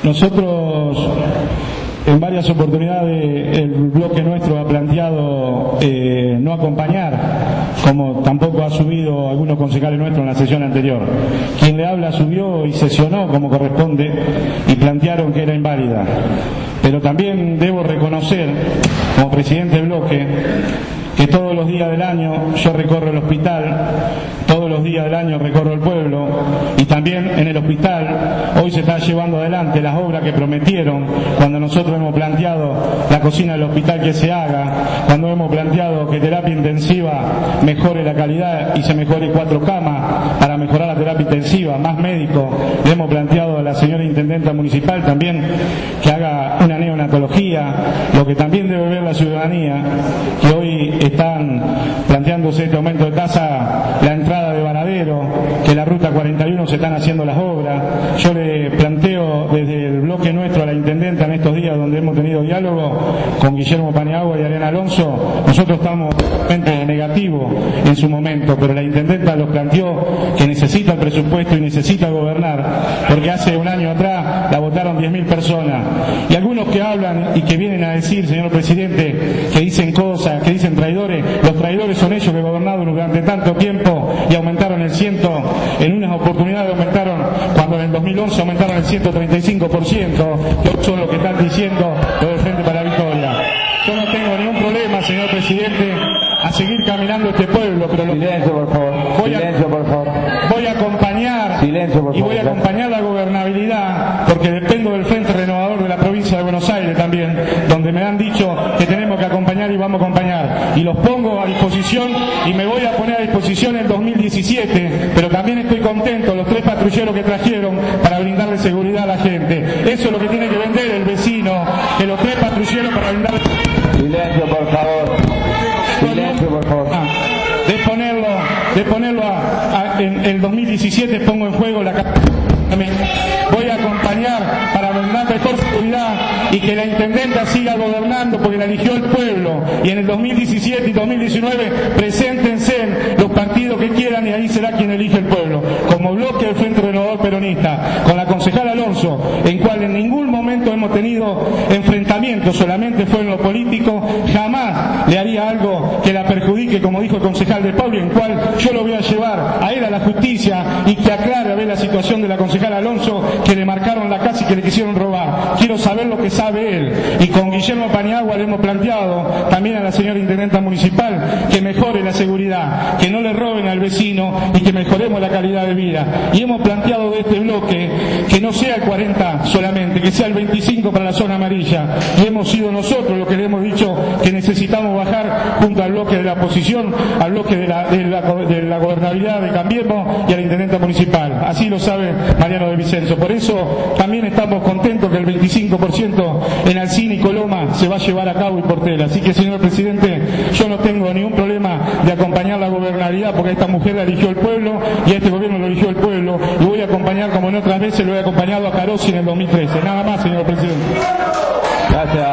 Nosotros, en varias oportunidades, el bloque nuestro ha planteado no acompañar, como tampoco ha subido algunos concejales nuestros en la sesión anterior. Quien le habla subió y sesionó como corresponde y plantearon que era inválida. Pero también debo reconocer, como presidente del bloque, que todos los días del año yo recorro el hospital, todos los días del año recorro el pueblo, y también en el hospital hoy se está llevando adelante las obras que prometieron cuando nosotros hemos planteado la cocina del hospital que se haga, cuando hemos planteado que terapia intensiva mejore la calidad y se mejore 4 camas para mejorar la terapia intensiva, más médicos. Le hemos planteado a la señora intendenta municipal también que haga una neonatología, lo que también debe ver la ciudadanía, que hoy están planteándose este aumento de tasa, la entrada de Varadero, que la ruta 41 se están haciendo las obras. Yo le planteo desde el bloque nuestro a la intendenta en estos días donde hemos tenido diálogo con Guillermo Paniagua y Ariana Alonso, nosotros estamos totalmente negativos en su momento, pero la intendenta los planteó que necesita el presupuesto y necesita gobernar, porque hace un año atrás la votaron 10.000 personas, y algunos que hablan y que vienen a decir, señor presidente, que dicen cosas, que dicen traidores, los traidores son ellos que gobernaron durante tanto tiempo y aumentaron el 100, en unas oportunidades aumentaron, cuando en el 2011 aumentaron el 135%, que son lo que están diciendo los del Frente para la Victoria. Yo no tengo ningún problema, señor presidente, a seguir caminando este pueblo, pero silencio, por favor. Voy a acompañar, silencio, por favor, y voy a acompañar la gobernabilidad, porque dependo del Frente Renovador de la provincia de Buenos Aires también, donde me han dicho que tenemos que acompañar y vamos a acompañar, y los pongo a disposición y me voy a poner a disposición en 2017, pero también estoy contento, los 3 patrulleros que trajeron para brindarle seguridad a la gente. Eso es lo que tiene que vender el vecino, que los 3 patrulleros para brindarle silencio, por favor. Silencio, por favor. De ponerlo en el 2017 pongo en juego la voy a acompañar para brindar mejor seguridad y que la intendenta siga gobernando porque la eligió el pueblo, y en el 2017 y 2019 preséntense los partidos que quieran y ahí será quien elige el pueblo, como bloque del Frente Renovador Peronista, con la concejala Alonso, en cual en ningún momento hemos tenido enfrentamientos, solamente fue en lo político, jamás le haría algo que la perjudique, como dijo el concejal de Pauli, en cual yo lo voy a llevar a él a la justicia y que aclare a ver la situación de la concejala Alonso, que le marcaron la casa y que le quisieron robar. Quiero saber lo que sabe él, y con Guillermo Paniagua le hemos planteado también a la señora intendenta municipal que mejore la seguridad, que no le roben al vecino y que mejoremos la calidad de vida, y hemos planteado de este bloque que no sea el 40 solamente, que sea el 25 para la zona amarilla, y hemos sido nosotros los que le hemos dicho que necesitamos bajar junto al bloque de la oposición, al bloque de la gobernabilidad de Cambiemos y a la intendenta municipal. Así lo sabe Mariano de Vicenzo. Por eso también estamos contentos que el 25% en Alcina y Coloma se va a llevar a cabo y Portela. Así que, señor presidente, yo no tengo ningún problema de acompañar la gobernabilidad, porque a esta mujer la eligió el pueblo y a este gobierno lo eligió el pueblo, y voy a acompañar, como en otras veces lo he acompañado a Carosi en el 2013. Nada más, señor presidente. Gracias.